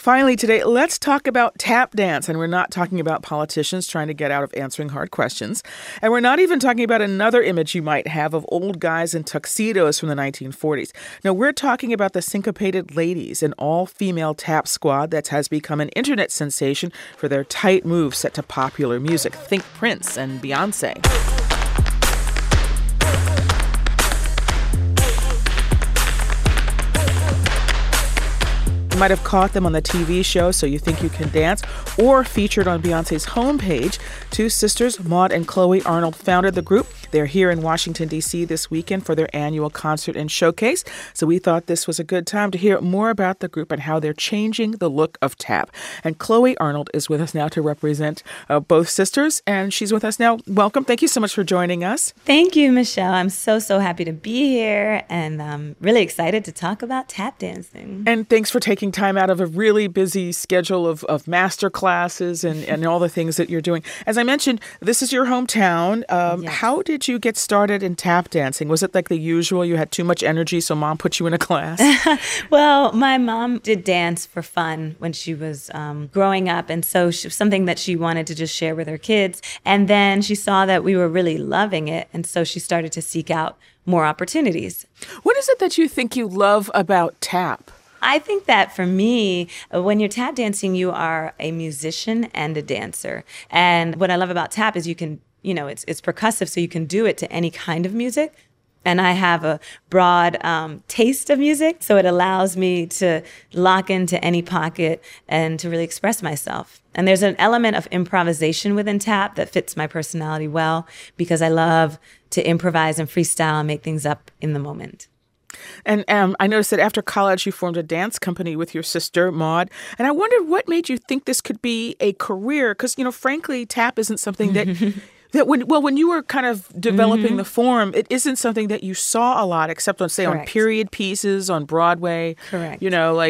Finally today, let's talk about tap dance. And we're not talking about politicians trying to get out of answering hard questions. And we're not even talking about another image you might have of old guys in tuxedos from the 1940s. No, we're talking about the Syncopated Ladies, an all-female tap squad that has become an internet sensation for their tight moves set to popular music. Think Prince and Beyonce. You might have caught them on the TV show So You Think You Can Dance, or featured on Beyonce's homepage. Two sisters, Maude and Chloe Arnold, founded the group. They're here in Washington, D.C. this weekend for their annual concert and showcase. So we thought this was a good time to hear more about the group and how they're changing the look of tap. And Chloe Arnold is with us now to represent both sisters, and she's with us now. Welcome. Thank you so much for joining us. Thank you, Michelle. I'm so happy to be here, and I'm really excited to talk about tap dancing. And thanks for taking time out of a really busy schedule of master classes and all the things that you're doing. As I mentioned, this is your hometown. Yes. How did you get started in tap dancing? Was it like the usual? You had too much energy, so mom put you in a class? Well, my mom did dance for fun when she was growing up. And so it was something that she wanted to just share with her kids. And then she saw that we were really loving it. And so she started to seek out more opportunities. What is it that you think you love about tap? I think that for me, when you're tap dancing, you are a musician and a dancer. And what I love about tap is you can, it's percussive, so you can do it to any kind of music. And I have a broad taste of music, so it allows me to lock into any pocket and to really express myself. And there's an element of improvisation within tap that fits my personality well, because I love to improvise and freestyle and make things up in the moment. And I noticed that after college, you formed a dance company with your sister, Maude. And I wondered what made you think this could be a career? Because, frankly, tap isn't something that when you were kind of developing the form, it isn't something that you saw a lot, except on, say, Correct. on period pieces on Broadway. Correct. Or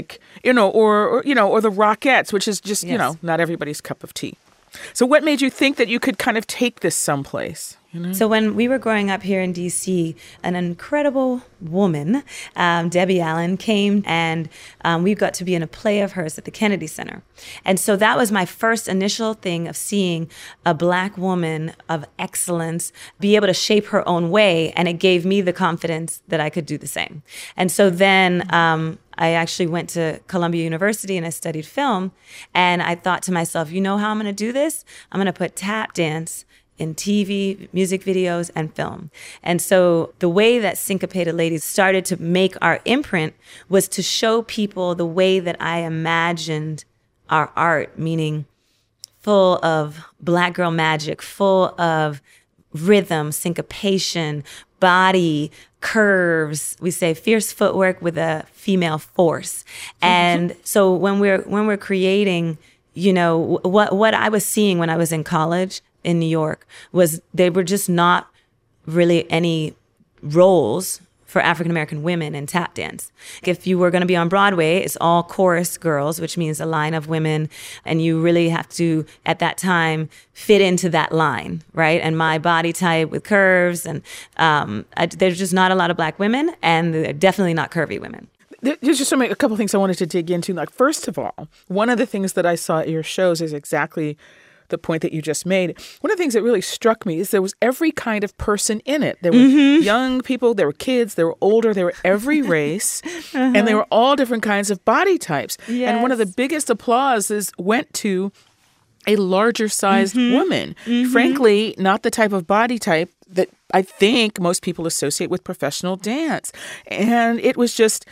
the Rockettes, which is just, Yes. not everybody's cup of tea. So what made you think that you could kind of take this someplace? So when we were growing up here in D.C., an incredible woman, Debbie Allen, came, and we got to be in a play of hers at the Kennedy Center. And so that was my first initial thing of seeing a Black woman of excellence be able to shape her own way, and it gave me the confidence that I could do the same. And so then I actually went to Columbia University and I studied film, and I thought to myself, you know how I'm going to do this? I'm going to put tap dance in TV, music videos, and film. And so the way that Syncopated Ladies started to make our imprint was to show people the way that I imagined our art, meaning full of Black girl magic, full of rhythm, syncopation, body, curves. We say fierce footwork with a female force. And so when we're creating, what I was seeing when I was in college in New York was they were just not really any roles for African-American women in tap dance. If you were going to be on Broadway, it's all chorus girls, which means a line of women, and you really have to, at that time, fit into that line, right? And my body type with curves, and there's just not a lot of Black women, and they're definitely not curvy women. There's just a couple things I wanted to dig into. Like, first of all, one of the things that I saw at your shows is exactly the point that you just made. One of the things that really struck me is there was every kind of person in it. There were young people, there were kids, there were older, there were every race, and they were all different kinds of body types. Yes. And one of the biggest applauses went to a larger sized woman. Frankly, not the type of body type that I think most people associate with professional dance. And it was just,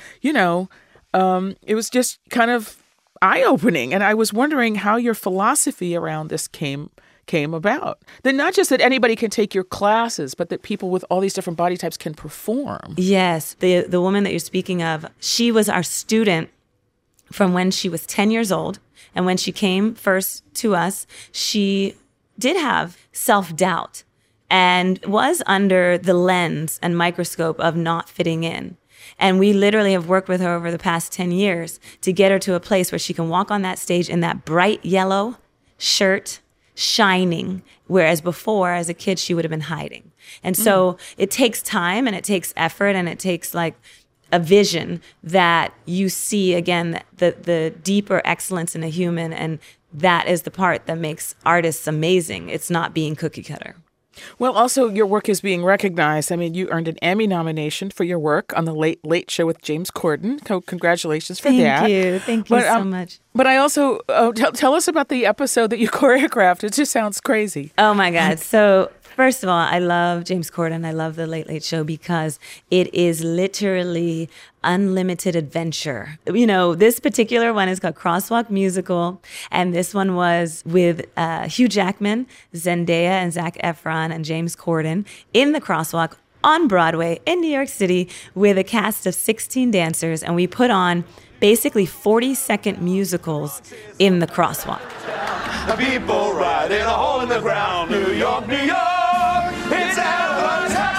it was just kind of eye-opening. And I was wondering how your philosophy around this came about. That not just that anybody can take your classes, but that people with all these different body types can perform. Yes. The woman that you're speaking of, she was our student from when she was 10 years old. And when she came first to us, she did have self-doubt and was under the lens and microscope of not fitting in. And we literally have worked with her over the past 10 years to get her to a place where she can walk on that stage in that bright yellow shirt, shining, whereas before, as a kid, she would have been hiding. And so it takes time and it takes effort and it takes a vision that you see, again, the deeper excellence in a human. And that is the part that makes artists amazing. It's not being cookie cutter. Well, also, your work is being recognized. I mean, you earned an Emmy nomination for your work on the Late Late Show with James Corden. Congratulations for that. Thank you so much. But I also, tell us about the episode that you choreographed. It just sounds crazy. Oh, my God. So first of all, I love James Corden. I love the Late Late Show because it is literally unlimited adventure. You know, this particular one is called Crosswalk Musical, and this one was with Hugh Jackman, Zendaya, and Zac Efron, and James Corden in the Crosswalk on Broadway in New York City with a cast of 16 dancers, and we put on basically 40-second musicals in the Crosswalk. People right in a hole in the ground, New York, New York, it's advertising.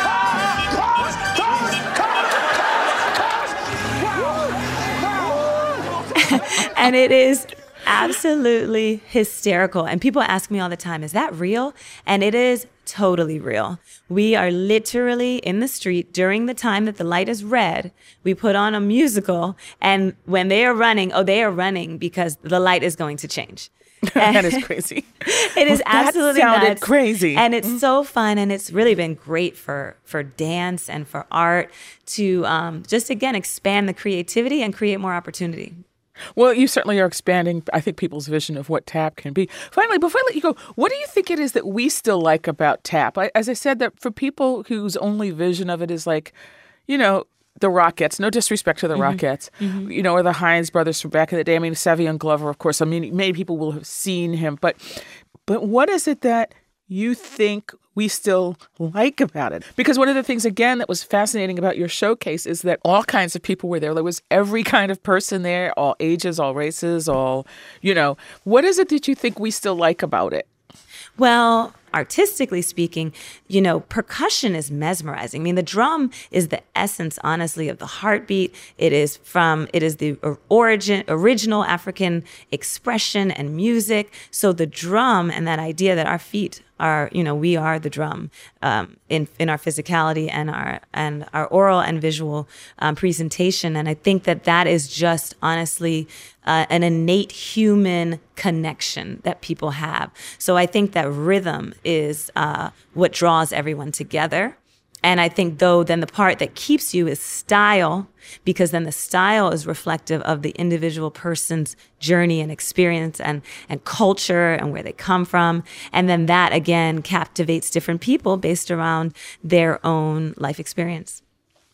And it is absolutely hysterical. And people ask me all the time, is that real? And it is totally real. We are literally in the street during the time that the light is red. We put on a musical, and when they are running because the light is going to change. That is crazy. It is absolutely that sounded nuts. Crazy. And it's so fun, and it's really been great for dance and for art to just, again, expand the creativity and create more opportunity. Well, you certainly are expanding, I think, people's vision of what tap can be. Finally, before I let you go, what do you think it is that we still like about tap? As I said, that for people whose only vision of it is like, you know, the Rockettes, no disrespect to the Rockettes, you know, or the Hines brothers from back in the day. I mean, Savion Glover, of course. I mean, many people will have seen him. But what is it that you think we still like about it? Because one of the things, again, that was fascinating about your showcase is that all kinds of people were there. There was every kind of person there, all ages, all races, all, you know. What is it that you think we still like about it? Well, artistically speaking, you know, percussion is mesmerizing. I mean, the drum is the essence, honestly, of the heartbeat. It is the original African expression and music. So the drum and that idea that our feet are, you know, we are the drum in our physicality and our oral and visual presentation. And I think that is just honestly an innate human connection that people have. So I think that rhythm is what draws everyone together. And I think, then the part that keeps you is style, because then the style is reflective of the individual person's journey and experience and culture and where they come from. And then that, again, captivates different people based around their own life experience.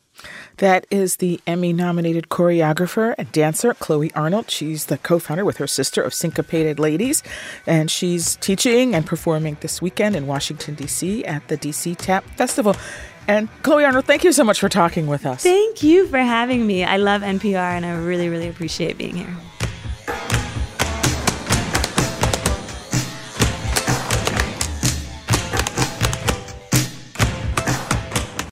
That is the Emmy-nominated choreographer and dancer, Chloe Arnold. She's the co-founder with her sister of Syncopated Ladies, and she's teaching and performing this weekend in Washington, D.C. at the D.C. Tap Festival. And Chloe Arnold, thank you so much for talking with us. Thank you for having me. I love NPR, and I really, really appreciate being here.